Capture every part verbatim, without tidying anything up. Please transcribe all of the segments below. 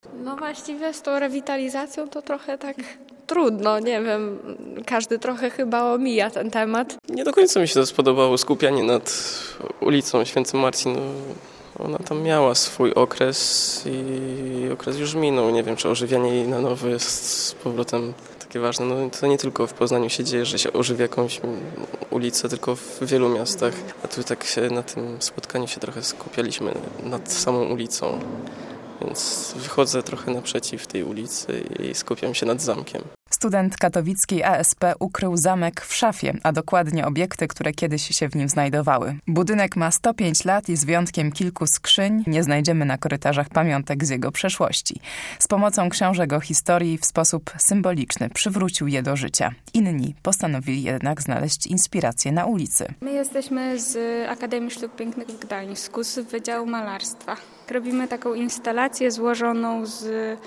No właściwie z tą rewitalizacją to trochę tak trudno, nie wiem, każdy trochę chyba omija ten temat. Nie do końca mi się to spodobało, skupianie nad ulicą Święty Marcin. No, ona tam miała swój okres i okres już minął. Nie wiem, czy ożywianie jej na nowo jest z powrotem takie ważne. No, to nie tylko w Poznaniu się dzieje, że się ożywia jakąś ulicę, tylko w wielu miastach. A tu tak się na tym spotkaniu się trochę skupialiśmy nad samą ulicą. Więc wychodzę trochę naprzeciw tej ulicy i skupiam się nad zamkiem. Student katowickiej A S P ukrył zamek w szafie, a dokładnie obiekty, które kiedyś się w nim znajdowały. Budynek ma sto pięć lat i z wyjątkiem kilku skrzyń nie znajdziemy na korytarzach pamiątek z jego przeszłości. Z pomocą książek o historii w sposób symboliczny przywrócił je do życia. Inni postanowili jednak znaleźć inspirację na ulicy. My jesteśmy z Akademii Sztuk Pięknych w Gdańsku, z Wydziału Malarstwa. Robimy taką instalację złożoną z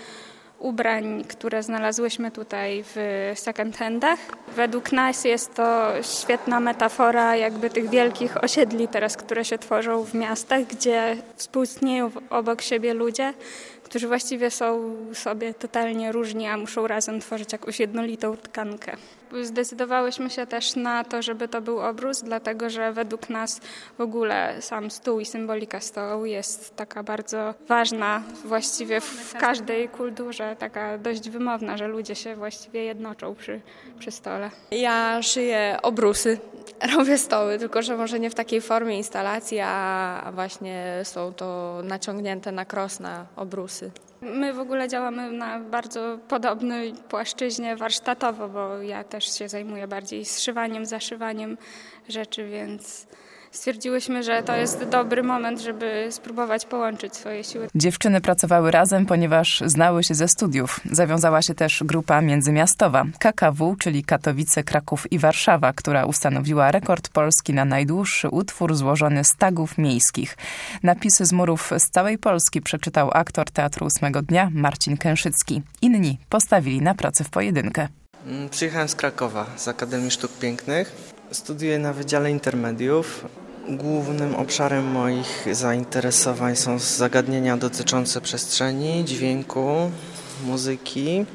ubrań, które znalazłyśmy tutaj w second handach. Według nas jest to świetna metafora jakby tych wielkich osiedli teraz, które się tworzą w miastach, gdzie współistnieją obok siebie ludzie, którzy właściwie są sobie totalnie różni, a muszą razem tworzyć jakąś jednolitą tkankę. Zdecydowałyśmy się też na to, żeby to był obrus, dlatego że według nas w ogóle sam stół i symbolika stołu jest taka bardzo ważna właściwie w każdej kulturze, taka dość wymowna, że ludzie się właściwie jednoczą przy, przy stole. Ja szyję obrusy, robię stoły, tylko że może nie w takiej formie instalacji, a właśnie są to naciągnięte na krosna obrusy. My w ogóle działamy na bardzo podobnej płaszczyźnie warsztatowo, bo ja też się zajmuję bardziej zszywaniem, zaszywaniem rzeczy, więc stwierdziłyśmy, że to jest dobry moment, żeby spróbować połączyć swoje siły. Dziewczyny pracowały razem, ponieważ znały się ze studiów. Zawiązała się też grupa międzymiastowa K K W, czyli Katowice, Kraków i Warszawa, która ustanowiła rekord Polski na najdłuższy utwór złożony z tagów miejskich. Napisy z murów z całej Polski przeczytał aktor Teatru Ósmego Dnia Marcin Kęszycki. Inni postawili na pracę w pojedynkę. Przyjechałem z Krakowa, z Akademii Sztuk Pięknych. Studiuję na Wydziale Intermediów. Głównym obszarem moich zainteresowań są zagadnienia dotyczące przestrzeni, dźwięku, muzyki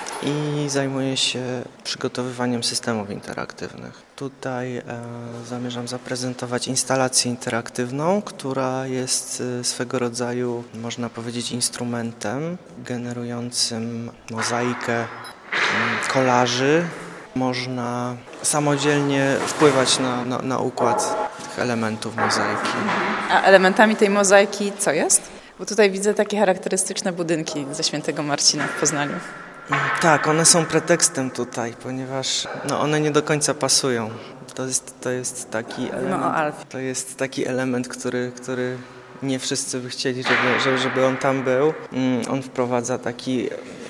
i zajmuję się przygotowywaniem systemów interaktywnych. Tutaj e, zamierzam zaprezentować instalację interaktywną, która jest e, swego rodzaju, można powiedzieć, instrumentem generującym mozaikę m, kolaży. Można samodzielnie wpływać na, na, na układ tych elementów mozaiki. A elementami tej mozaiki co jest? Bo tutaj widzę takie charakterystyczne budynki ze Świętego Marcina w Poznaniu. Tak, one są pretekstem tutaj, ponieważ no, one nie do końca pasują. To jest, to jest taki element, to jest taki element, który, który nie wszyscy by chcieli, żeby, żeby on tam był. On wprowadza taki,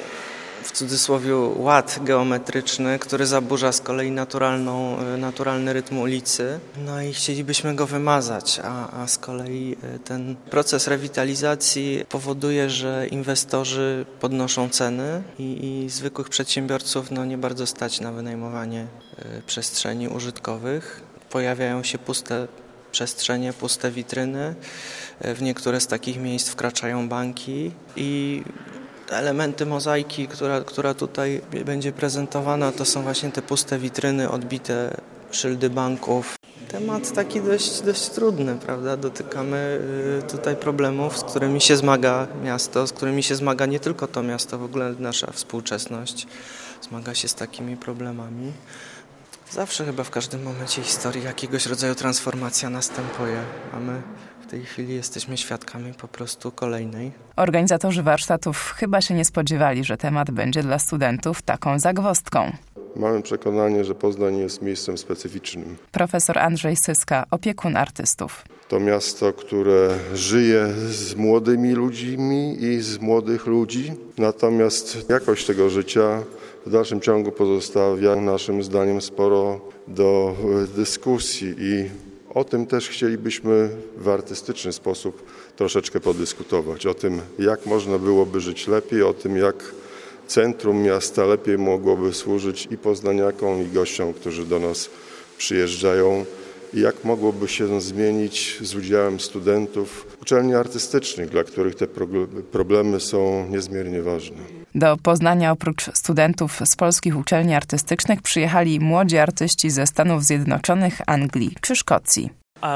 w cudzysłowie, ład geometryczny, który zaburza z kolei naturalną, naturalny rytm ulicy. No i chcielibyśmy go wymazać, a, a z kolei ten proces rewitalizacji powoduje, że inwestorzy podnoszą ceny i, i zwykłych przedsiębiorców no, nie bardzo stać na wynajmowanie przestrzeni użytkowych. Pojawiają się puste przestrzenie, puste witryny. W niektóre z takich miejsc wkraczają banki i elementy mozaiki, która, która tutaj będzie prezentowana, to są właśnie te puste witryny, odbite szyldy banków. Temat taki dość, dość trudny, prawda? Dotykamy tutaj problemów, z którymi się zmaga miasto, z którymi się zmaga nie tylko to miasto, w ogóle nasza współczesność zmaga się z takimi problemami. Zawsze chyba w każdym momencie historii jakiegoś rodzaju transformacja następuje, a my w tej chwili jesteśmy świadkami po prostu kolejnej. Organizatorzy warsztatów chyba się nie spodziewali, że temat będzie dla studentów taką zagwozdką. Mamy przekonanie, że Poznań jest miejscem specyficznym. Profesor Andrzej Syska, opiekun artystów. To miasto, które żyje z młodymi ludźmi i z młodych ludzi, natomiast jakość tego życia w dalszym ciągu pozostawia naszym zdaniem sporo do dyskusji i o tym też chcielibyśmy w artystyczny sposób troszeczkę podyskutować. O tym, jak można byłoby żyć lepiej, o tym, jak centrum miasta lepiej mogłoby służyć i poznaniakom, i gościom, którzy do nas przyjeżdżają i jak mogłoby się zmienić z udziałem studentów uczelni artystycznych, dla których te problemy są niezmiernie ważne. Do Poznania oprócz studentów z polskich uczelni artystycznych przyjechali młodzi artyści ze Stanów Zjednoczonych, Anglii czy Szkocji.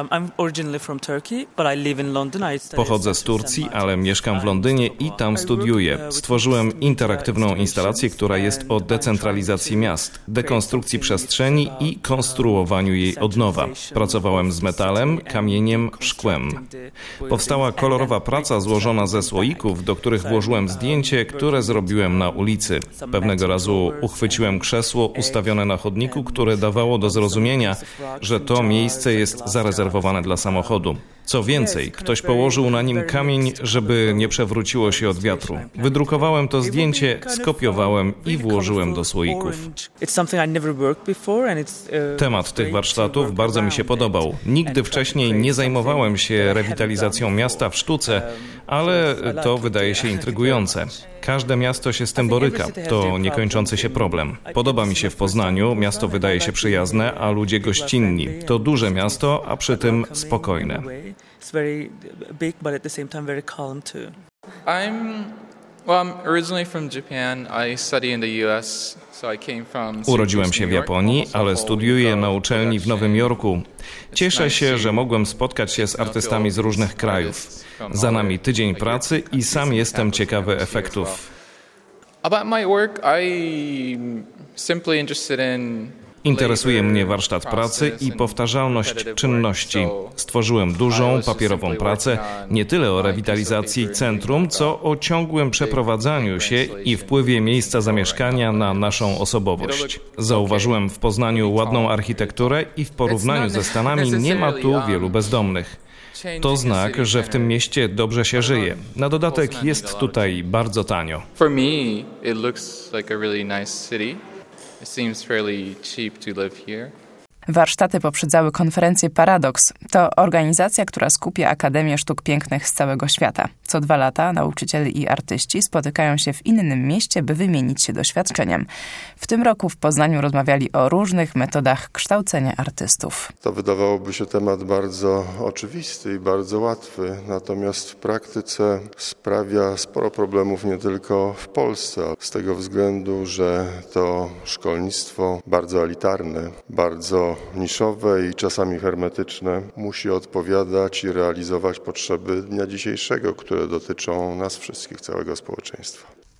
Pochodzę z Turcji, ale mieszkam w Londynie i tam studiuję. Stworzyłem interaktywną instalację, która jest o decentralizacji miast, dekonstrukcji przestrzeni i konstruowaniu jej od nowa. Pracowałem z metalem, kamieniem, szkłem. Powstała kolorowa praca złożona ze słoików, do których włożyłem zdjęcie, które zrobiłem na ulicy. Pewnego razu uchwyciłem krzesło ustawione na chodniku, które dawało do zrozumienia, że to miejsce jest zarezerwowane zarezerwowane dla samochodu. Co więcej, ktoś położył na nim kamień, żeby nie przewróciło się od wiatru. Wydrukowałem to zdjęcie, skopiowałem i włożyłem do słoików. Temat tych warsztatów bardzo mi się podobał. Nigdy wcześniej nie zajmowałem się rewitalizacją miasta w sztuce, ale to wydaje się intrygujące. Każde miasto się z tym boryka. To niekończący się problem. Podoba mi się w Poznaniu. Miasto wydaje się przyjazne, a ludzie gościnni. To duże miasto, a przy tym spokojne. Urodziłem się w Japonii, ale studiuję na uczelni w Nowym Jorku. Cieszę się, że mogłem spotkać się z artystami z różnych krajów. Za nami tydzień pracy i sam jestem ciekawy efektów. Interesuje mnie warsztat pracy i powtarzalność czynności. Stworzyłem dużą, papierową pracę, nie tyle o rewitalizacji centrum, co o ciągłym przeprowadzaniu się i wpływie miejsca zamieszkania na naszą osobowość. Zauważyłem w Poznaniu ładną architekturę i w porównaniu ze Stanami nie ma tu wielu bezdomnych. To znak, że w tym mieście dobrze się żyje. Na dodatek jest tutaj bardzo tanio. It seems fairly cheap to live here. Warsztaty poprzedzały konferencję Paradoks. To organizacja, która skupia Akademię Sztuk Pięknych z całego świata. Co dwa lata nauczyciele i artyści spotykają się w innym mieście, by wymienić się doświadczeniem. W tym roku w Poznaniu rozmawiali o różnych metodach kształcenia artystów. To wydawałoby się temat bardzo oczywisty i bardzo łatwy, natomiast w praktyce sprawia sporo problemów nie tylko w Polsce, z tego względu, że to szkolnictwo bardzo elitarne, bardzo niszowe i czasami hermetyczne musi odpowiadać i realizować potrzeby dnia dzisiejszego, które dotyczą nas wszystkich, całego społeczeństwa.